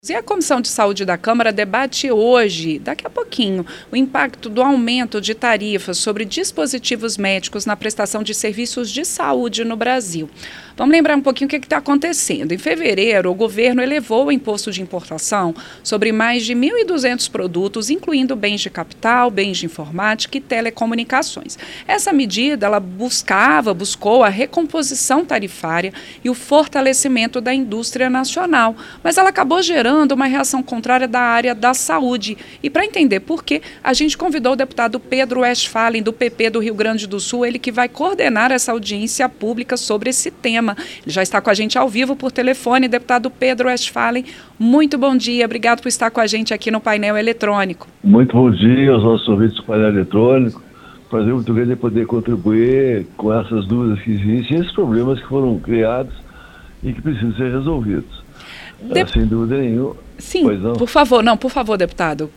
E a Comissão de Saúde da Câmara debate hoje, daqui a pouquinho, o impacto do aumento de tarifas sobre dispositivos médicos na prestação de serviços de saúde no Brasil. Vamos lembrar um pouquinho o que está acontecendo. Em fevereiro, o governo elevou o imposto de importação sobre mais de 1.200 produtos, incluindo bens de capital, bens de informática e telecomunicações. Essa medida ela buscou a recomposição tarifária e o fortalecimento da indústria nacional, mas ela acabou gerando uma reação contrária da área da saúde. E para entender por quê, a gente convidou o deputado Pedro Westphalen, do PP do Rio Grande do Sul, ele que vai coordenar essa audiência pública sobre esse tema. Ele já está com a gente ao vivo por telefone. Deputado Pedro Westphalen, muito bom dia, obrigado por estar com a gente aqui no painel eletrônico. Muito bom dia aos nossos ouvintes do painel eletrônico. Prazer muito grande poder contribuir com essas dúvidas que existem e esses problemas que foram criados e que precisam ser resolvidos. Sem dúvida nenhuma. Sim, por favor, deputado.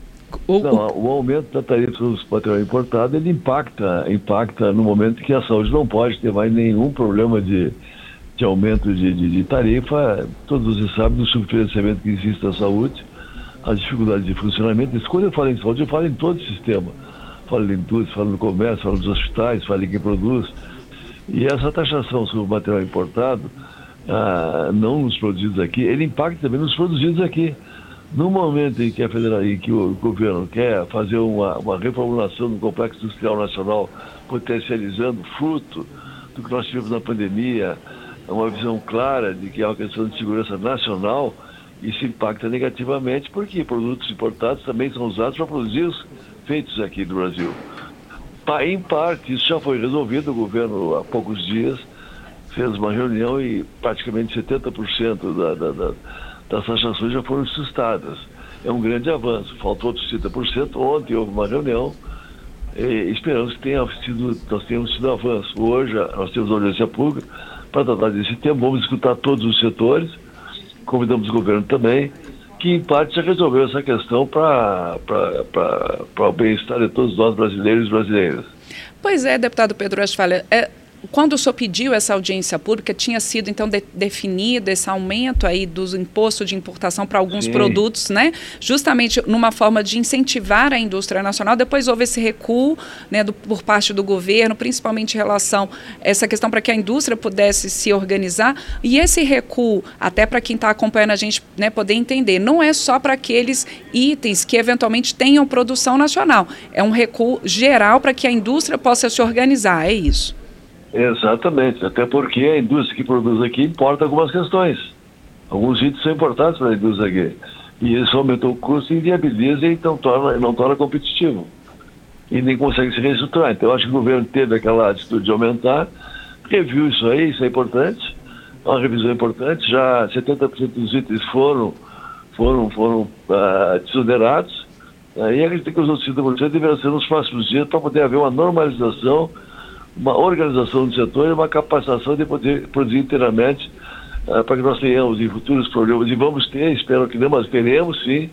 O aumento da tarifa dos material importado, ele impacta no momento que a saúde não pode ter mais nenhum problema de aumento de tarifa. Todos vocês sabem do subfinanciamento que existe na saúde, as dificuldades de funcionamento. Quando eu falo em saúde, eu falo em todo o sistema. Falo em indústria, falo no comércio, falo nos hospitais, falo em quem produz. E essa taxação sobre o material importado, não nos produzidos aqui, ele impacta também nos produzidos aqui. No momento em que o governo quer fazer uma reformulação do Complexo Industrial Nacional, potencializando fruto do que nós tivemos na pandemia, uma visão clara de que é uma questão de segurança nacional, isso impacta negativamente, porque produtos importados também são usados para produzir os feitos aqui do Brasil. Em parte, isso já foi resolvido, o governo há poucos dias fez uma reunião e praticamente 70% das taxações já foram sustadas. É um grande avanço, faltou outros 30%. Ontem houve uma reunião e esperamos que nós tenhamos tido avanço. Hoje nós temos a audiência pública para tratar desse tema, vamos escutar todos os setores, convidamos o governo também, que em parte já resolveu essa questão para o bem-estar de todos nós brasileiros e brasileiras. Pois é, deputado Pedro Westphalen, quando o senhor pediu essa audiência pública, tinha sido, então, definido esse aumento aí dos impostos de importação para alguns produtos, né? Justamente numa forma de incentivar a indústria nacional. Depois houve esse recuo, né, por parte do governo, principalmente em relação a essa questão para que a indústria pudesse se organizar. E esse recuo, até para quem está acompanhando a gente, né, poder entender, não é só para aqueles itens que eventualmente tenham produção nacional. É um recuo geral para que a indústria possa se organizar, é isso? Exatamente, até porque a indústria que produz aqui importa algumas questões. Alguns itens são importados para a indústria aqui. E isso aumentou o custo, inviabiliza e então não torna competitivo. E nem consegue se reestruturar. Então eu acho que o governo teve aquela atitude de aumentar, reviu isso aí, isso é importante. É uma revisão importante, já 70% dos itens foram desonerados. E acredito que os outros 30% deverão ser nos próximos dias para poder haver uma normalização, uma organização do setor e uma capacitação de poder produzir inteiramente para que nós tenhamos em futuros problemas, e vamos ter, espero que não, mas teremos sim,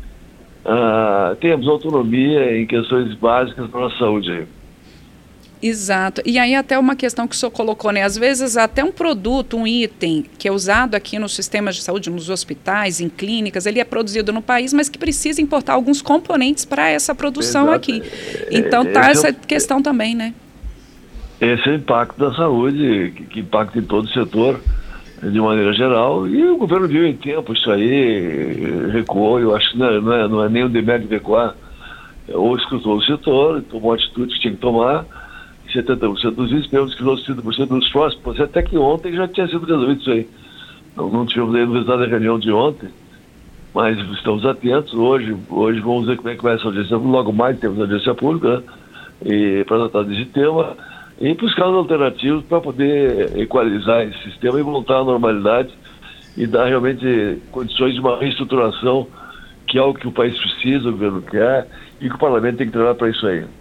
temos autonomia em questões básicas para a nossa saúde aí. Exato. E aí até uma questão que o senhor colocou, né? Às vezes até um produto, um item que é usado aqui nos sistemas de saúde, nos hospitais, em clínicas, ele é produzido no país, mas que precisa importar alguns componentes para essa produção aqui. Então essa questão também, né? Esse é o impacto da saúde, que impacta em todo o setor, de maneira geral, e o governo viu em tempo isso aí, recuou. Eu acho que não é nem o demérito de recuar, ou escutou o setor, tomou a atitude que tinha que tomar, 70% dos itens, esperamos que os outros 30% dos próximos, até que ontem já tinha sido resolvido isso aí. Não tivemos ainda o resultado da reunião de ontem, mas estamos atentos. Hoje vamos ver como é que vai essa audiência, logo mais temos a audiência pública, né? E para tratar desse tema, e buscar alternativas para poder equalizar esse sistema e voltar à normalidade e dar realmente condições de uma reestruturação, que é o que o país precisa, o governo quer, e que o parlamento tem que trabalhar para isso aí.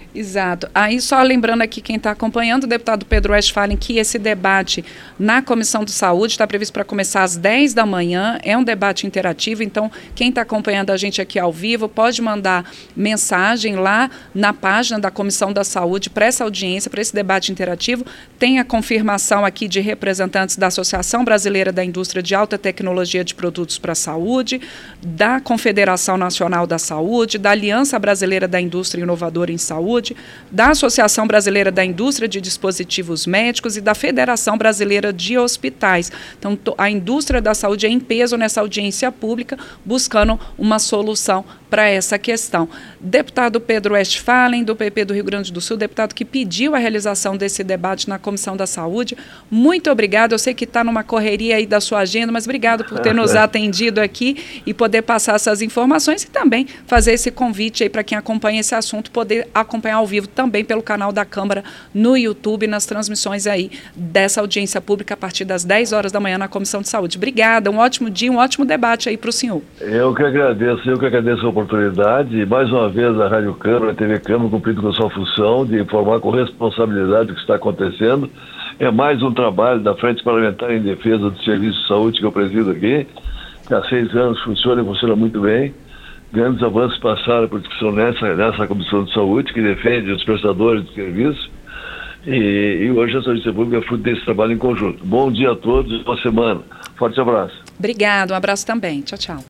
Exato. Aí só lembrando aqui quem está acompanhando, o deputado Pedro Westphalen, que esse debate na Comissão de Saúde está previsto para começar às 10 da manhã, é um debate interativo, então quem está acompanhando a gente aqui ao vivo pode mandar mensagem lá na página da Comissão da Saúde para essa audiência, para esse debate interativo. Tem a confirmação aqui de representantes da Associação Brasileira da Indústria de Alta Tecnologia de Produtos para a Saúde, da Confederação Nacional da Saúde, da Aliança Brasileira da Indústria Inovadora em Saúde, da Associação Brasileira da Indústria de Dispositivos Médicos e da Federação Brasileira de Hospitais. Então, a indústria da saúde é em peso nessa audiência pública, buscando uma solução para essa questão. Deputado Pedro Westphalen, do PP do Rio Grande do Sul, deputado que pediu a realização desse debate na Comissão da Saúde, muito obrigado. Eu sei que está numa correria aí da sua agenda, mas obrigado por ter nos atendido aqui e poder passar essas informações e também fazer esse convite aí para quem acompanha esse assunto, poder acompanhar ao vivo também pelo canal da Câmara no YouTube, nas transmissões aí dessa audiência pública a partir das 10 horas da manhã na Comissão de Saúde. Obrigada, um ótimo dia, um ótimo debate aí para o senhor. Eu que agradeço a oportunidade e mais uma vez a Rádio Câmara, a TV Câmara, cumprindo com a sua função de informar com responsabilidade o que está acontecendo. É mais um trabalho da Frente Parlamentar em Defesa do Serviço de Saúde que eu presido aqui, que há 6 anos funciona e funciona muito bem. Grandes avanços passaram por discussão nessa Comissão de Saúde, que defende os prestadores de serviço, e hoje a audiência pública é fruto desse trabalho em conjunto. Bom dia a todos, boa semana. Forte abraço. Obrigado, um abraço também. Tchau, tchau.